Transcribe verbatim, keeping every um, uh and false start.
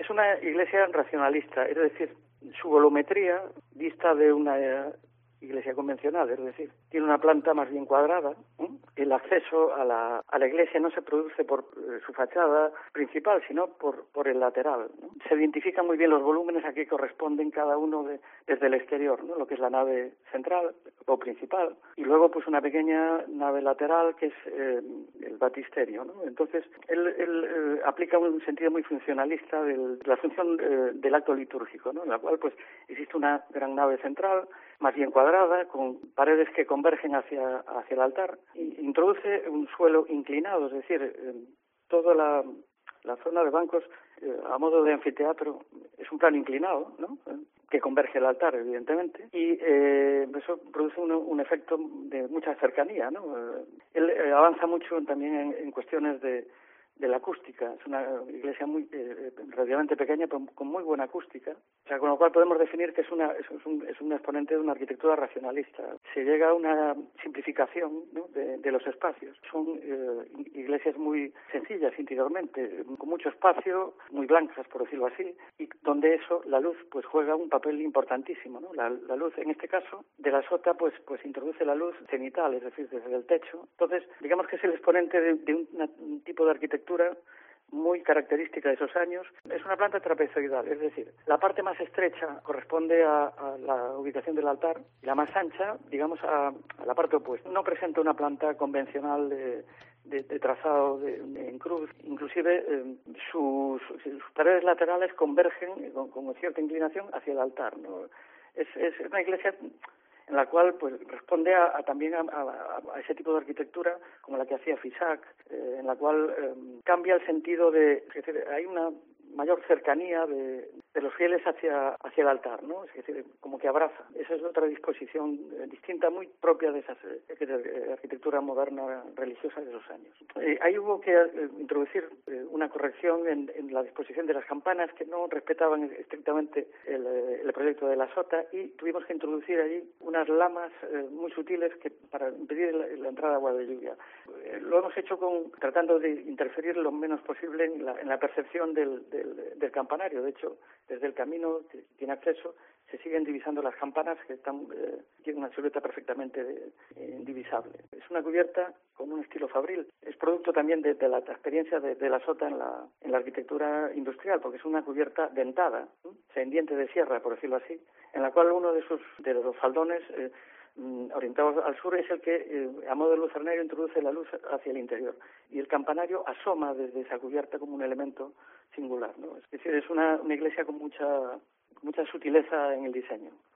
Es una iglesia racionalista, es decir, su volumetría dista de una iglesia convencional, es decir, tiene una planta más bien cuadrada. ¿eh? El acceso a la, a la iglesia no se produce por eh, su fachada principal, sino por, por el lateral, ¿no? Se identifican muy bien los volúmenes a que corresponden cada uno de, desde el exterior, ¿no? Lo que es la nave central o principal, y luego pues una pequeña nave lateral que es eh, el baptisterio, ¿no? Entonces, él, él eh, aplica un sentido muy funcionalista del, de la función eh, del acto litúrgico, ¿no? En la cual pues existe una gran nave central, más bien cuadrada, con paredes que convergen hacia, hacia el altar, y introduce un suelo inclinado, es decir, eh, toda la, la zona de bancos, eh, a modo de anfiteatro, es un plano inclinado, ¿no? Eh, que converge el altar, evidentemente, y eh, eso produce un, un efecto de mucha cercanía, ¿no? Eh, él eh, avanza mucho también en, en cuestiones de de la acústica. Es una iglesia muy eh, relativamente pequeña, pero con muy buena acústica. O sea, con lo cual podemos definir que es una es un, es un exponente de una arquitectura racionalista. Se llega a una simplificación, ¿no? de, de los espacios. Son eh, iglesias muy sencillas interiormente, con mucho espacio, muy blancas, por decirlo así, y donde eso, la luz, pues juega un papel importantísimo, ¿no? La, la luz, en este caso, de la sota, pues pues introduce la luz cenital, es decir, desde el techo. Entonces, digamos que es el exponente de, de un, una, un tipo de arquitectura muy característica de esos años. Es una planta trapezoidal, es decir, la parte más estrecha corresponde a, a la ubicación del altar y la más ancha, digamos, a, a la parte opuesta. No presenta una planta convencional de, de, de trazado de, de, en cruz. Inclusive eh, sus, sus paredes laterales convergen con, con cierta inclinación hacia el altar, ¿no? Es, es una iglesia en la cual pues responde a, a también a, a, a ese tipo de arquitectura como la que hacía Fisac, eh, en la cual eh, cambia el sentido de, es decir, hay una mayor cercanía de, de los fieles hacia hacia el altar, ¿no? Es decir, como que abraza. Esa es otra disposición eh, distinta, muy propia de esa eh, arquitectura moderna religiosa de esos años. Eh, ahí hubo que eh, introducir eh, una corrección en, en la disposición de las campanas que no respetaban estrictamente el, el proyecto de la sota, y tuvimos que introducir allí unas lamas eh, muy sutiles que para impedir la, la entrada de agua de lluvia. Eh, lo hemos hecho con tratando de interferir lo menos posible en la, en la percepción del, del del campanario. De hecho, desde el camino que tiene acceso se siguen divisando las campanas, que están eh, tienen una silueta perfectamente eh, indivisable. Es una cubierta con un estilo fabril. Es producto también de, de la experiencia de, de la sota en la, en la arquitectura industrial, porque es una cubierta dentada, ¿sí? O sea, en diente de sierra, por decirlo así, en la cual uno de sus de los faldones eh, orientados al sur es el que, eh, a modo de lucernario, introduce la luz hacia el interior, y el campanario asoma desde esa cubierta como un elemento singular, ¿no? Es decir, es una, una iglesia con mucha, mucha sutileza en el diseño.